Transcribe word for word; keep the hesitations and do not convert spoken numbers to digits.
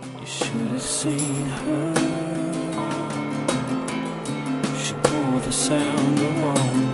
You should have seen her. She pulled the sound of all